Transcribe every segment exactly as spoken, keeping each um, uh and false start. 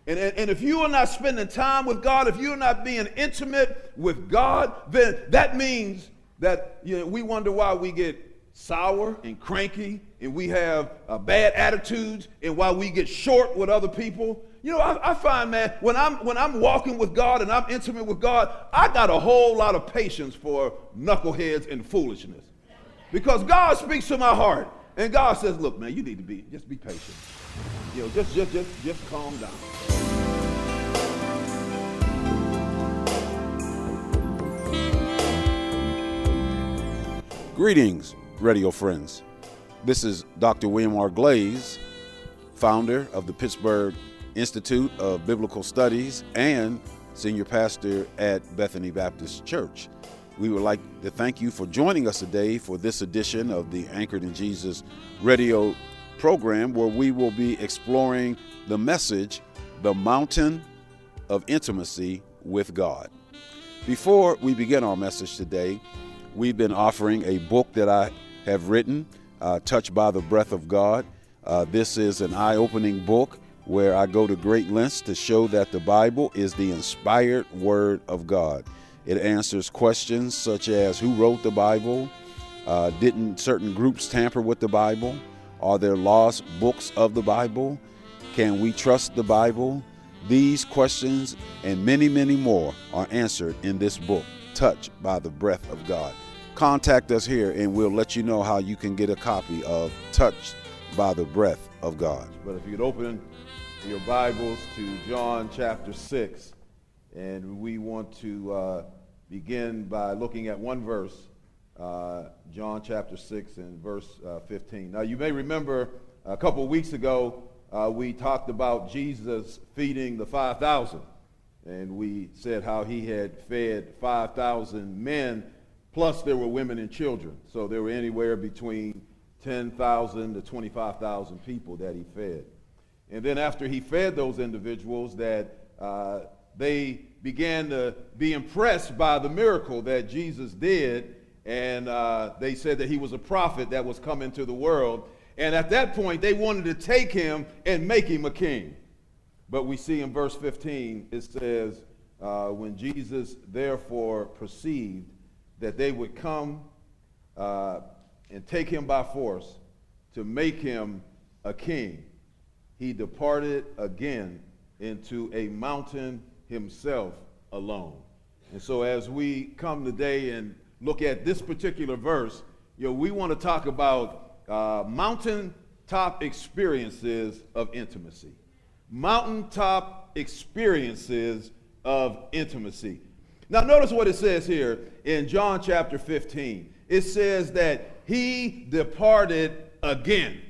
And, and, and if you are not spending time with God, if you're not being intimate with God, then that means that, you know, we wonder why we get sour and cranky, and we have uh, bad attitudes, and why we get short with other people. You know, I, I find, man, when I'm when I'm walking with God and I'm intimate with God, I got a whole lot of patience for knuckleheads and foolishness, because God speaks to my heart, and God says, "Look, man, you need to be just be patient. You know, just just just just calm down." Greetings, radio friends. This is Doctor William R. Glaze, founder of the Pittsburgh Institute of Biblical Studies and senior pastor at Bethany Baptist Church. We would like to thank you for joining us today for this edition of the Anchored in Jesus radio program, where we will be exploring the message, The Mountain of Intimacy with God. Before we begin our message today, we've been offering a book that I have written, uh, Touched by the Breath of God. Uh, this is an eye-opening book where I go to great lengths to show that the Bible is the inspired Word of God. It answers questions such as who wrote the Bible, uh, didn't certain groups tamper with the Bible, are there lost books of the Bible, can we trust the Bible? These questions and many, many more are answered in this book, Touched by the Breath of God. Contact us here and we'll let you know how you can get a copy of Touched by the Breath of God. But if you'd open your Bibles to John chapter six, and we want to uh, begin by looking at one verse, uh, John chapter six and verse uh, fifteen. Now you may remember a couple of weeks ago uh, we talked about Jesus feeding the five thousand, and we said how he had fed five thousand men, plus there were women and children. So there were anywhere between ten thousand to twenty-five thousand people that he fed. And then after he fed those individuals, that uh, they began to be impressed by the miracle that Jesus did, and uh, they said that he was a prophet that was coming to the world. And at that point, they wanted to take him and make him a king. But we see in verse fifteen, it says, uh, when Jesus therefore perceived that they would come uh, and take him by force to make him a king, he departed again into a mountain himself alone. And so as we come today and look at this particular verse, you know, we want to talk about uh, mountaintop experiences of intimacy. Mountaintop experiences of intimacy. Now notice what it says here in John chapter fifteen. It says that he departed again.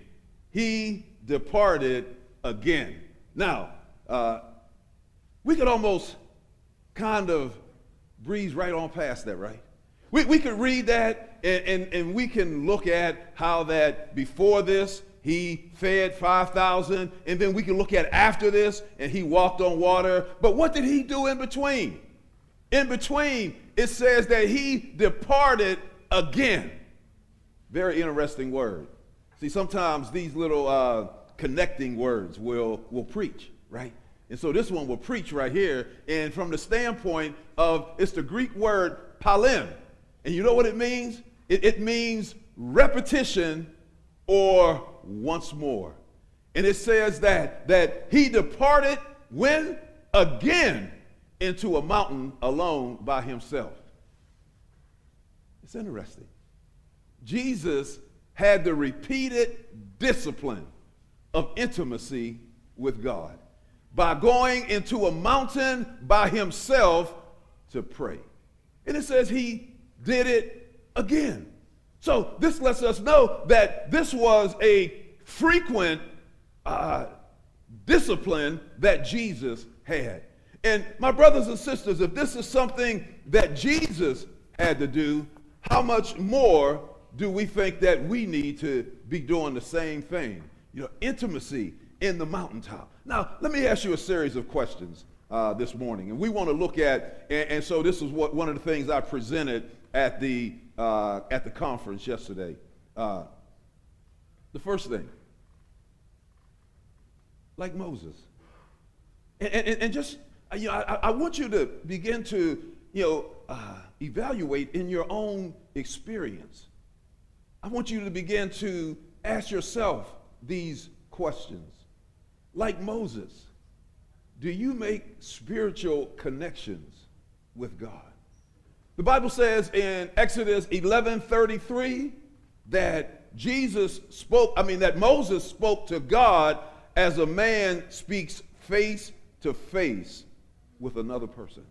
He departed again. Now, uh, we could almost kind of breeze right on past that, right? We, we could read that and, and, and we can look at how that before this, he fed five thousand, and then we can look at after this, and he walked on water. But what did he do in between? In between, it says that he departed again. Very interesting word. See, sometimes these little uh, connecting words will, will preach, right? And so this one will preach right here. And from the standpoint of, it's the Greek word palem. And you know what it means? It, it means repetition or once more. And it says that, that he departed when? Again into a mountain alone by himself. It's interesting. Jesus had the repeated discipline of intimacy with God by going into a mountain by himself to pray. And it says he did it again. So this lets us know that this was a frequent uh, discipline that Jesus had. And my brothers and sisters, if this is something that Jesus had to do, how much more do we think that we need to be doing the same thing? You know, intimacy in the mountaintop. Now, let me ask you a series of questions uh, this morning. And we want to look at, and, and so this is what one of the things I presented at the, uh, at the conference yesterday. Uh, the first thing, like Moses, And, and, and just, you know, I, I want you to begin to, you know, uh, evaluate in your own experience. I want you to begin to ask yourself these questions. Like Moses, do you make spiritual connections with God? The Bible says in Exodus eleven thirty-three that Jesus spoke, I mean that Moses spoke to God as a man speaks face to face with another person.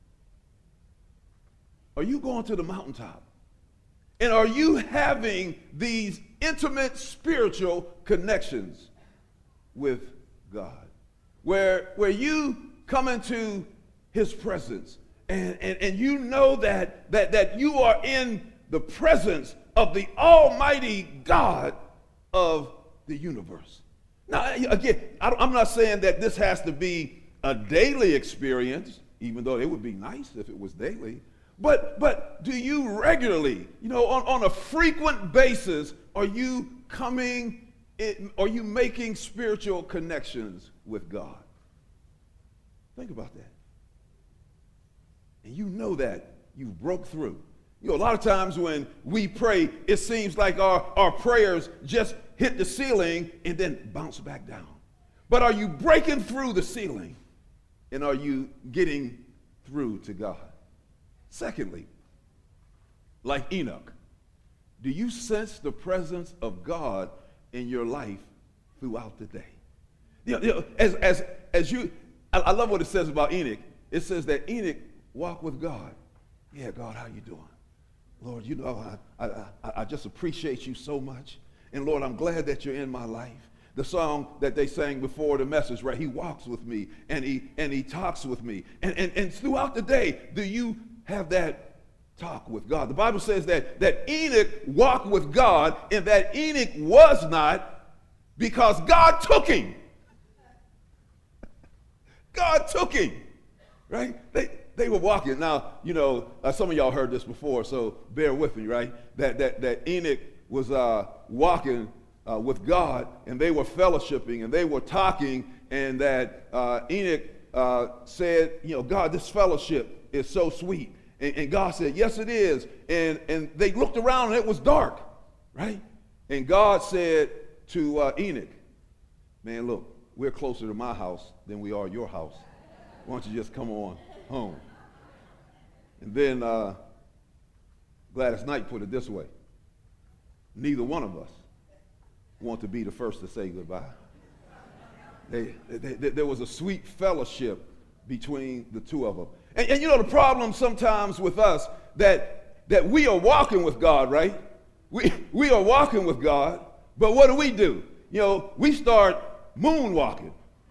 Are you going to the mountaintop? And are you having these intimate spiritual connections with God? Where, where you come into his presence and, and, and you know that, that, that you are in the presence of the Almighty God of the universe. Now, again, I'm not saying that this has to be a daily experience, even though it would be nice if it was daily. But, but do you regularly, you know, on, on a frequent basis, are you coming, in, are you making spiritual connections with God? Think about that. And you know that you broke through. You know, a lot of times when we pray, it seems like our, our prayers just hit the ceiling and then bounce back down. But are you breaking through the ceiling? And are you getting through to God? Secondly, like Enoch, do you sense the presence of God in your life throughout the day? You know, you know, as, as, as you, I, I love what it says about Enoch. It says that Enoch walked with God. Yeah, God, how you doing? Lord, you know, I, I, I just appreciate you so much. And Lord, I'm glad that you're in my life. The song that they sang before the message, right? He walks with me and he and he talks with me. And, and, and throughout the day, do you have that talk with God? The Bible says that, that Enoch walked with God and that Enoch was not because God took him. God took him, right? They, they were walking. Now, you know, uh, some of y'all heard this before, so bear with me, right? That, that, that Enoch was uh, walking Uh, with God, and they were fellowshipping, and they were talking, and that uh, Enoch uh, said, you know, God, this fellowship is so sweet. And, and God said, yes, it is. And, and they looked around, and it was dark, right? And God said to uh, Enoch, man, look, we're closer to my house than we are your house. Why don't you just come on home? And then uh, Gladys Knight put it this way: neither one of us want to be the first to say goodbye. They, they, they, there was a sweet fellowship between the two of them. And, and you know the problem sometimes with us, that, that we are walking with God, right? We, we are walking with God, but what do we do? You know, we start moonwalking.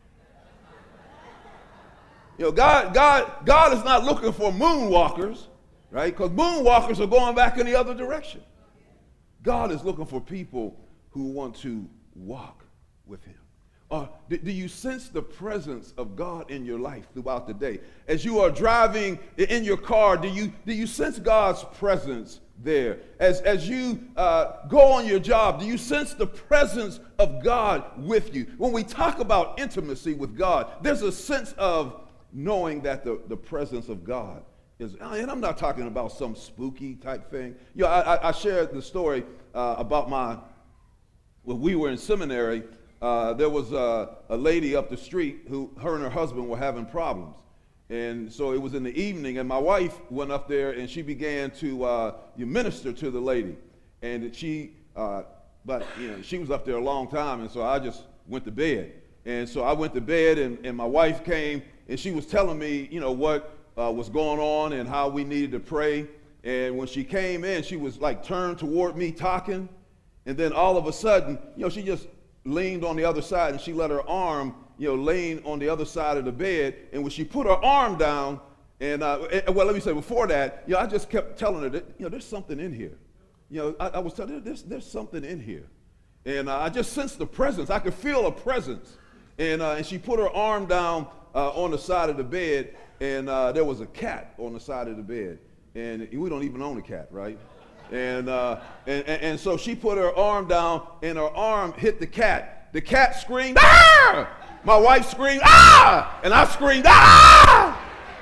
You know, God, God, God is not looking for moonwalkers, right? Because moonwalkers are going back in the other direction. God is looking for people who want to walk with him. Uh, do, do you sense the presence of God in your life throughout the day? As you are driving in your car, do you, do you sense God's presence there? As, as you uh, go on your job, do you sense the presence of God with you? When we talk about intimacy with God, there's a sense of knowing that the, the presence of God is, and I'm not talking about some spooky type thing. You know, I, I shared the story uh, about my When we were in seminary, uh, there was a, a lady up the street who, her and her husband were having problems. And so it was in the evening, and my wife went up there, and she began to uh, minister to the lady. And she, uh, but, you know, she was up there a long time, and so I just went to bed. And so I went to bed, and, and my wife came, and she was telling me, you know, what uh, was going on and how we needed to pray. And when she came in, she was like turned toward me talking. And then all of a sudden, you know, she just leaned on the other side, and she let her arm, you know, lean on the other side of the bed. And when she put her arm down, and, uh, and well, let me say before that, you know, I just kept telling her that, you know, there's something in here. You know, I, I was telling her, there's, there's something in here. And uh, I just sensed the presence. I could feel a presence. And, uh, and she put her arm down uh, on the side of the bed, and uh, there was a cat on the side of the bed. And we don't even own a cat, right? And, uh, and, and and so she put her arm down, and her arm hit the cat. The cat screamed, "Ah!" My wife screamed, ah! And I screamed, ah!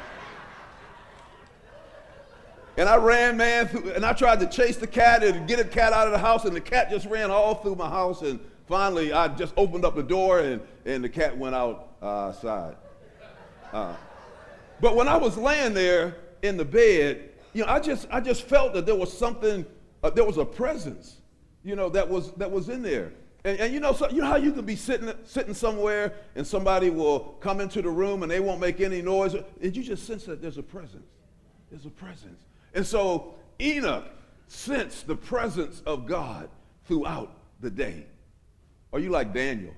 And I ran, man, through, and I tried to chase the cat and get the cat out of the house, and the cat just ran all through my house, and finally I just opened up the door, and, and the cat went outside. Uh, uh, but when I was laying there in the bed, you know, I just I just felt that there was something, uh, there was a presence, you know, that was that was in there. And, and you know, so, you know how you can be sitting sitting somewhere and somebody will come into the room and they won't make any noise, and you just sense that there's a presence. There's a presence. And so Enoch sensed the presence of God throughout the day. Are you like Daniel?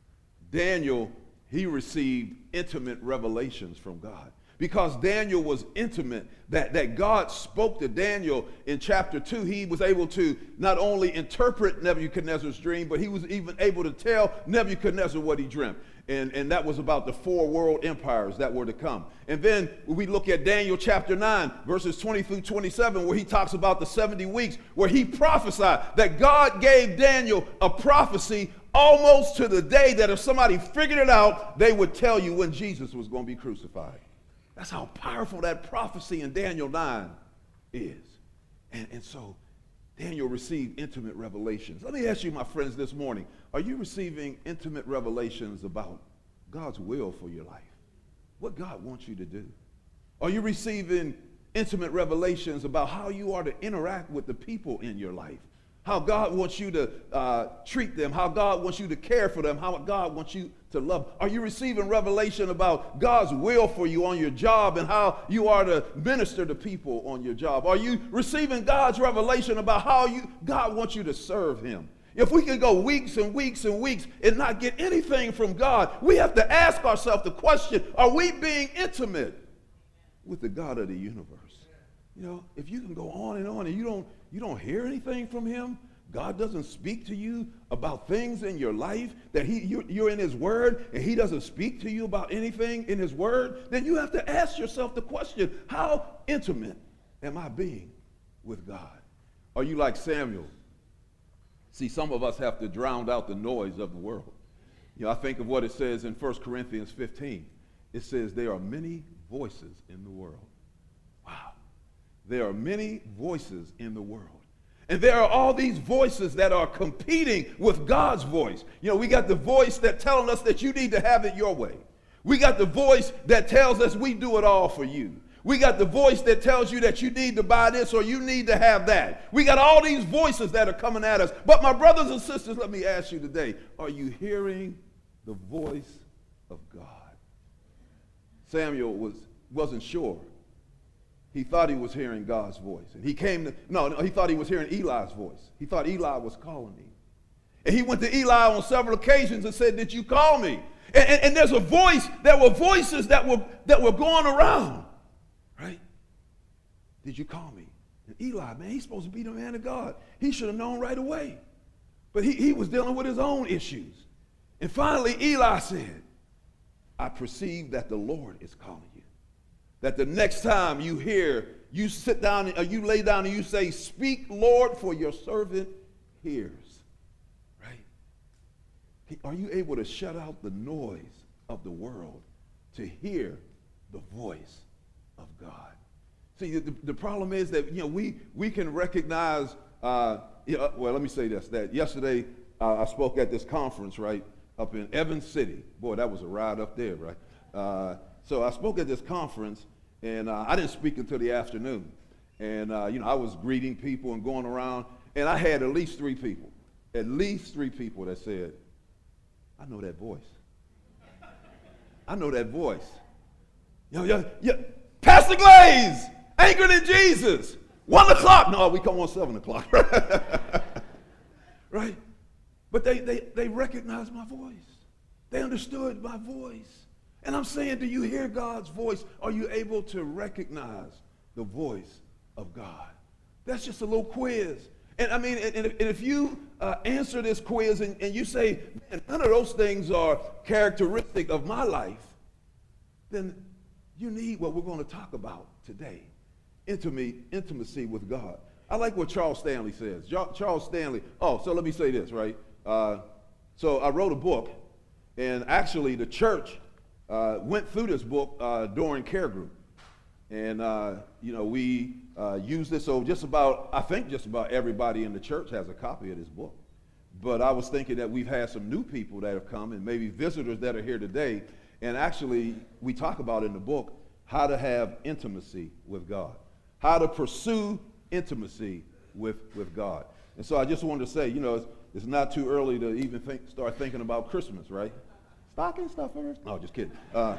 Daniel, he received intimate revelations from God. Because Daniel was intimate, that, that God spoke to Daniel in chapter two. He was able to not only interpret Nebuchadnezzar's dream, but he was even able to tell Nebuchadnezzar what he dreamt. And, and that was about the four world empires that were to come. And then we look at Daniel chapter nine, verses twenty through twenty-seven, where he talks about the seventy weeks, where he prophesied that God gave Daniel a prophecy almost to the day that if somebody figured it out, they would tell you when Jesus was going to be crucified. That's how powerful that prophecy in Daniel nine is. And, and so Daniel received intimate revelations. Let me ask you, my friends, this morning, are you receiving intimate revelations about God's will for your life? What God wants you to do? Are you receiving intimate revelations about how you are to interact with the people in your life? How God wants you to uh, treat them, how God wants you to care for them, how God wants you to love. Are you receiving revelation about God's will for you on your job and how you are to minister to people on your job? Are you receiving God's revelation about how you God wants you to serve him? If we can go weeks and weeks and weeks and not get anything from God, we have to ask ourselves the question, are we being intimate with the God of the universe? You know, if you can go on and on and you don't you don't hear anything from him, God doesn't speak to you about things in your life, that he you, you're in his word and he doesn't speak to you about anything in his word, then you have to ask yourself the question, how intimate am I being with God? Are you like Samuel? See, some of us have to drown out the noise of the world. You know, I think of what it says in First Corinthians fifteen. It says there are many voices in the world. Wow. There are many voices in the world. And there are all these voices that are competing with God's voice. You know, we got the voice that telling us that you need to have it your way. We got the voice that tells us we do it all for you. We got the voice that tells you that you need to buy this or you need to have that. We got all these voices that are coming at us. But my brothers and sisters, let me ask you today, are you hearing the voice of God? Samuel was, wasn't sure. He thought he was hearing God's voice. And he came to, no, no, he thought he was hearing Eli's voice. He thought Eli was calling him. And he went to Eli on several occasions and said, did you call me? And, and, and there's a voice, there were voices that were, that were going around, right? Did you call me? And Eli, man, he's supposed to be the man of God. He should have known right away. But he, he was dealing with his own issues. And finally, Eli said, I perceive that the Lord is calling you. That the next time you hear, you sit down, or you lay down and you say, speak, Lord, for your servant hears. Right? Are you able to shut out the noise of the world to hear the voice of God? See, the, the problem is that, you know, we, we can recognize, uh, you know, well, let me say this, that yesterday uh, I spoke at this conference, right, up in Evans City. Boy, that was a ride up there, right? Uh, So I spoke at this conference, and uh, I didn't speak until the afternoon. And, uh, you know, I was greeting people and going around, and I had at least three people, at least three people that said, I know that voice. I know that voice. Yo, yo, yo, Pastor Glaze, anchored in Jesus, one o'clock. No, we come on seven o'clock. Right? But they, they, they recognized my voice. They understood my voice. And I'm saying, do you hear God's voice? Are you able to recognize the voice of God? That's just a little quiz. And I mean, and if, and if you uh, answer this quiz and, and you say, man, none of those things are characteristic of my life, then you need what we're going to talk about today, intimacy, intimacy with God. I like what Charles Stanley says. Charles Stanley, oh, so let me say this, right? Uh, so I wrote a book. And actually, the church uh, went through this book uh, during care group. And, uh, you know, we uh, use this. So just about, I think just about everybody in the church has a copy of this book. But I was thinking that we've had some new people that have come and maybe visitors that are here today. And actually, we talk about in the book how to have intimacy with God, how to pursue intimacy with, with God. And so I just wanted to say, you know, it's, it's not too early to even think, start thinking about Christmas, right? Stocking stuffers? No, just kidding. Uh,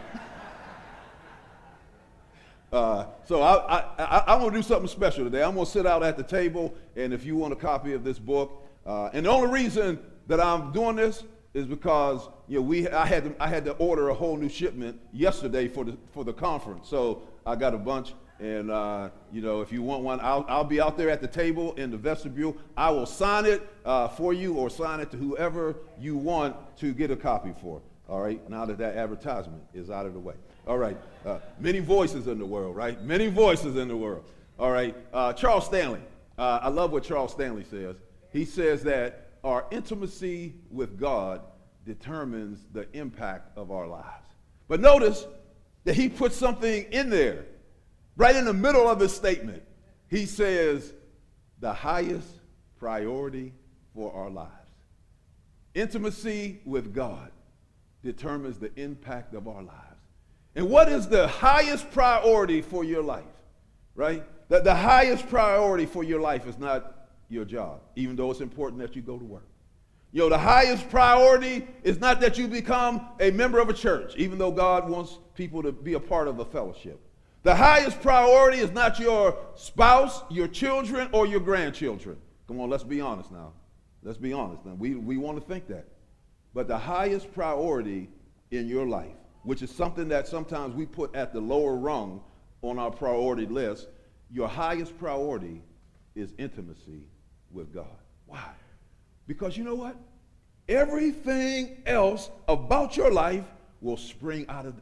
uh, so I, I, I, I'm going to do something special today. I'm going to sit out at the table, and if you want a copy of this book, uh, and the only reason that I'm doing this is because, you know, we I had to, I had to order a whole new shipment yesterday for the for the conference. So I got a bunch, and uh, you know, if you want one, I'll I'll be out there at the table in the vestibule. I will sign it uh, for you, or sign it to whoever you want to get a copy for. All right. Now that that advertisement is out of the way. All right. Uh, many voices in the world, right? Many voices in the world. All right. Uh, Charles Stanley. Uh, I love what Charles Stanley says. He says that our intimacy with God determines the impact of our lives. But notice that he puts something in there, right in the middle of his statement. He says, the highest priority for our lives. Intimacy with God determines the impact of our lives. And what is the highest priority for your life, right? That the highest priority for your life is not your job, even though it's important that you go to work. You know, the highest priority is not that you become a member of a church, even though God wants people to be a part of a fellowship. The highest priority is not your spouse, your children, or your grandchildren. Come on, let's be honest now. Let's be honest now. We, we want to think that. But the highest priority in your life, which is something that sometimes we put at the lower rung on our priority list, your highest priority is intimacy with God. Why? Because you know what? Everything else about your life will spring out of the...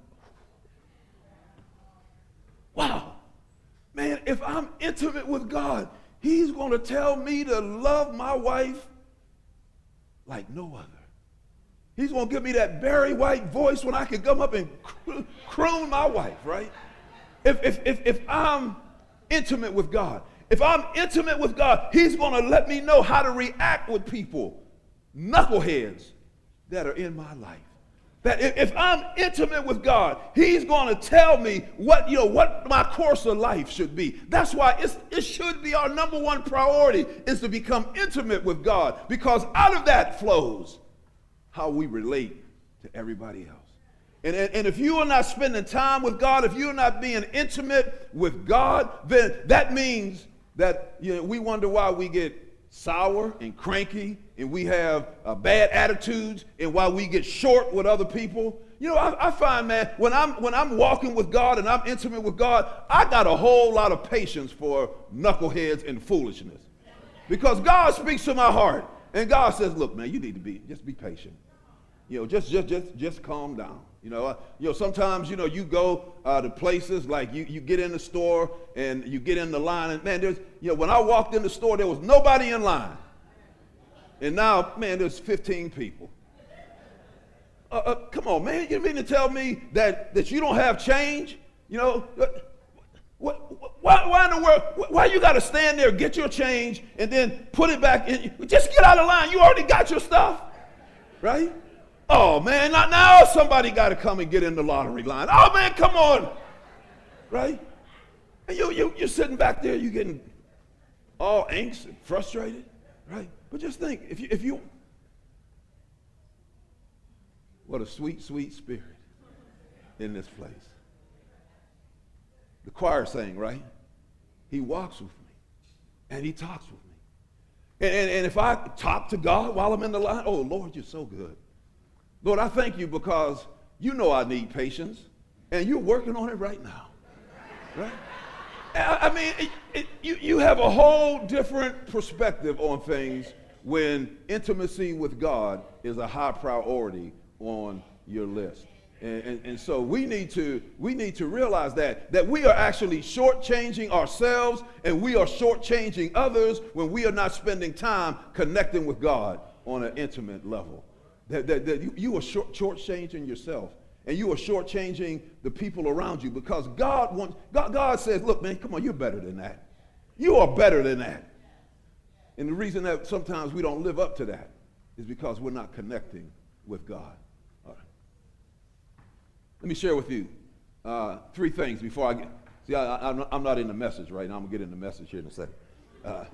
Wow. Man, if I'm intimate with God, he's going to tell me to love my wife like no other. He's going to give me that Barry White voice when I can come up and croon my wife, right? If, if, if, if I'm intimate with God, if I'm intimate with God, he's going to let me know how to react with people, knuckleheads that are in my life. That if, if I'm intimate with God, he's going to tell me what, you know, what my course of life should be. That's why it's, it should be our number one priority, is to become intimate with God, because out of that flows how we relate to everybody else. And, and, and if you are not spending time with God, if you're not being intimate with God, then that means that, you know, we wonder why we get sour and cranky, and we have uh, bad attitudes, and why we get short with other people. You know, I, I find, man, when I'm when I'm walking with God and I'm intimate with God, I got a whole lot of patience for knuckleheads and foolishness, because God speaks to my heart, and God says, "Look, man, you need to be just be patient. You know, just just just just calm down." You know, uh, you know, sometimes, you know, you go uh, to places like you, you get in the store and you get in the line, and man, there's, you know, when I walked in the store, there was nobody in line. And now, man, there's fifteen people. Uh, uh, come on, man, you mean to tell me that, that you don't have change? You know, what, what, why, why in the world, why you got to stand there, get your change, and then put it back in? Just get out of line. You already got your stuff, right? Oh, man, not now somebody got to come and get in the lottery line. Oh, man, come on. Right? And you, you, you're sitting back there, you're getting all angst and frustrated. Right? But just think, if you, if you, what a sweet, sweet spirit in this place. The choir sang, right? He walks with me, and he talks with me. And, and, and if I talk to God while I'm in the line, oh, Lord, you're so good. Lord, I thank you because you know I need patience, and you're working on it right now, right? I, I mean, it, it, you, you have a whole different perspective on things when intimacy with God is a high priority on your list. And, and, and so we need to we need to realize that, that we are actually shortchanging ourselves, and we are shortchanging others when we are not spending time connecting with God on an intimate level. that, that, that you, you are short, shortchanging yourself, and you are shortchanging the people around you, because God wants, God, God says, look, man, come on, you're better than that. You are better than that. And the reason that sometimes we don't live up to that is because we're not connecting with God. All right. Let me share with you uh, three things before I get, see, I, I, I'm, not, I'm not in the message right now. I'm going to get in the message here in a second. Uh,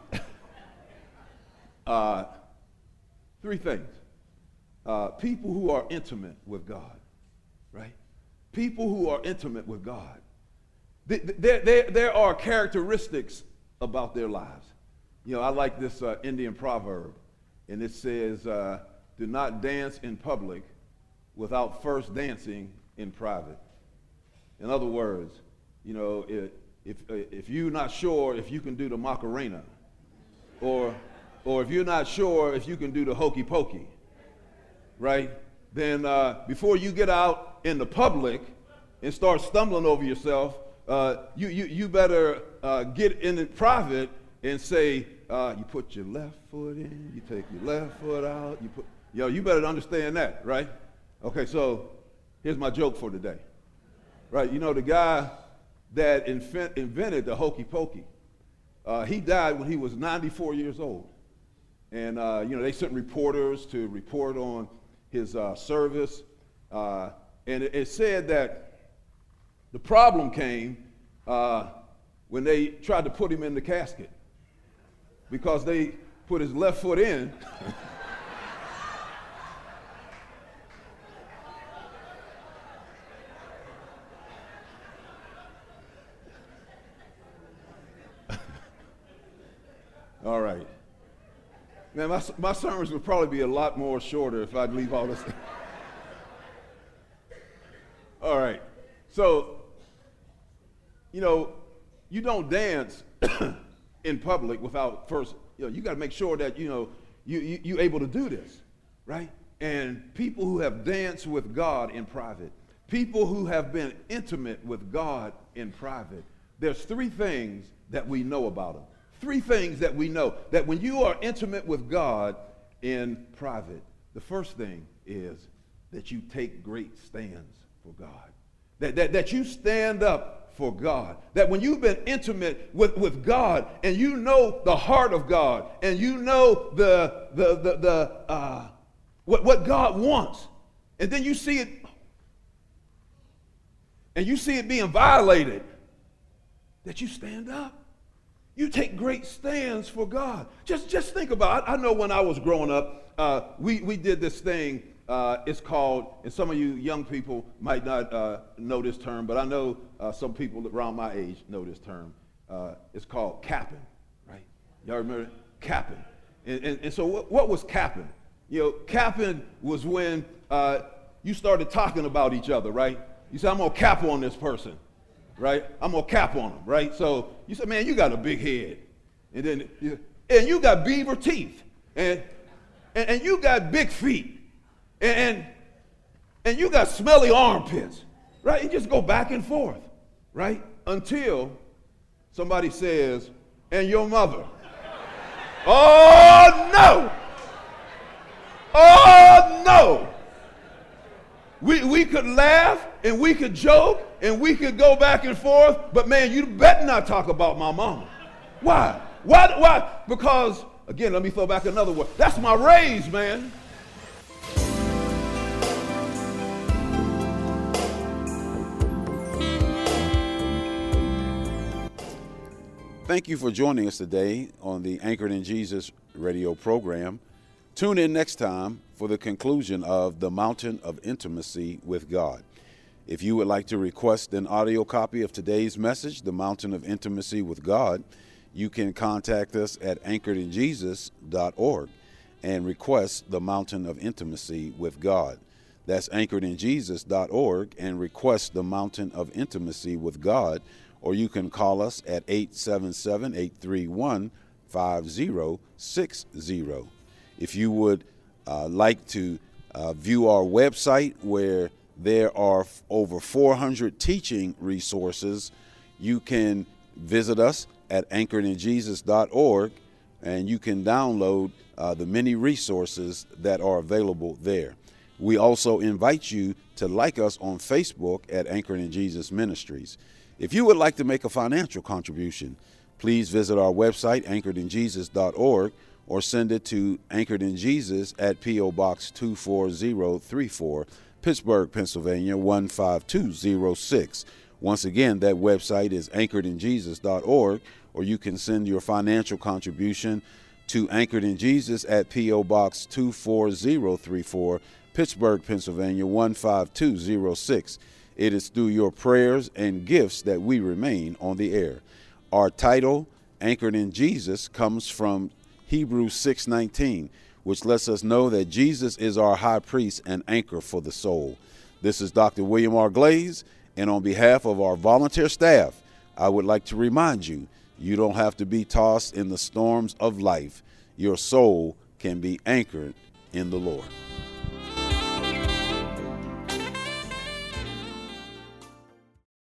uh, three things. Uh, people who are intimate with God, right? People who are intimate with God. There, there, there are characteristics about their lives. You know, I like this uh, Indian proverb, and it says, uh, do not dance in public without first dancing in private. In other words, you know, if, if, if you're not sure if you can do the Macarena, or, or if you're not sure if you can do the hokey pokey, right, then uh, before you get out in the public and start stumbling over yourself, uh, you, you, you better uh, get in the private and say, uh, you put your left foot in, you take your left foot out, you put, yo, you better understand that, right? Okay, so here's my joke for today, right? You know, the guy that invent, invented the hokey pokey, uh, he died when he was ninety-four years old. And, uh, you know, they sent reporters to report on his uh, service, uh, and it, it said that the problem came uh, when they tried to put him in the casket, because they put his left foot in. All right. Man, my, my sermons would probably be a lot more shorter if I'd leave all this. All right. So, you know, you don't dance in public without first, you know, you got to make sure that, you know, you, you, you're able to do this, right? And people who have danced with God in private, people who have been intimate with God in private, there's three things that we know about them. Three things that we know, that when you are intimate with God in private, the first thing is that you take great stands for God. That, that, that you stand up for God. That when you've been intimate with, with God, and you know the heart of God, and you know the, the, the, the uh, what, what God wants, and then you see it, and you see it being violated, that you stand up. You take great stands for God. Just, just think about it. I know when I was growing up, uh, we, we did this thing. Uh, it's called, and some of you young people might not uh, know this term, but I know uh, some people around my age know this term. Uh, it's called capping, right? Y'all remember it? Capping. And, and, and so what, what was capping? You know, capping was when uh, you started talking about each other, right? You said, I'm going to cap on this person. Right? I'm going to cap on them, right? So you said, man, you got a big head. And then, you, and you got beaver teeth. And, and, and you got big feet. And, and, and you got smelly armpits. Right? You just go back and forth. Right? Until somebody says, and your mother. Oh, no. Oh, no. We, we could laugh and we could joke and we could go back and forth, but man, you better not talk about my mama. Why? Why? Why? Because, again, let me throw back another word. That's my raise, man. Thank you for joining us today on the Anchored in Jesus radio program. Tune in next time for the conclusion of The Mountain of Intimacy with God. If you would like to request an audio copy of today's message, The Mountain of Intimacy with God, you can contact us at anchored in jesus dot org and request The Mountain of Intimacy with God. That's anchored in jesus dot org and request The Mountain of Intimacy with God, or you can call us at eight seven seven, eight three one, five zero six zero. If you would uh, like to uh, view our website, where there are f- over four hundred teaching resources, you can visit us at anchored in jesus dot org, and you can download uh, the many resources that are available there. We also invite you to like us on Facebook at Anchored in Jesus Ministries. If you would like to make a financial contribution, please visit our website, anchored in jesus dot org, or send it to Anchored in Jesus at P O. Box two four zero three four, Pittsburgh, Pennsylvania one five two zero six. Once again, that website is anchored in jesus dot org, or you can send your financial contribution to Anchored in Jesus at P O. Box two four zero three four, Pittsburgh, Pennsylvania one five two zero six. It is through your prayers and gifts that we remain on the air. Our title, Anchored in Jesus, comes from Hebrews six nineteen, which lets us know that Jesus is our high priest and anchor for the soul. This is Doctor William R. Glaze, and on behalf of our volunteer staff, I would like to remind you, you don't have to be tossed in the storms of life. Your soul can be anchored in the Lord.